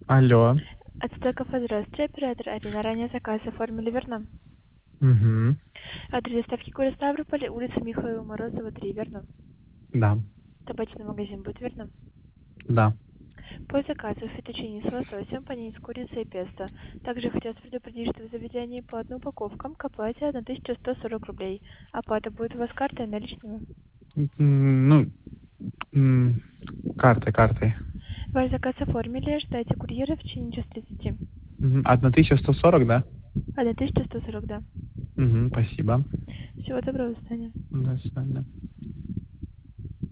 Алло. Отстой кафе, здравствуйте, оператор Арина. Ранее заказ оформили, верно? Угу. Адрес доставки город Ставрополь, улица Михаила Морозова, 3, верно? Да. Табачный магазин будет, верно? Да. По заказу фетучини с лососем, панини с курицей и песто. Также хотелось предупредить, что в заведении по одной упаковкам к оплате 1140 рублей. Оплата будет у вас картой наличными. Ну, м, картой. Ваш заказ оформили, ждайте курьера в течение часа 30. 1140, да? 1140, да. Угу, спасибо. Всего доброго, до свидания. До свидания.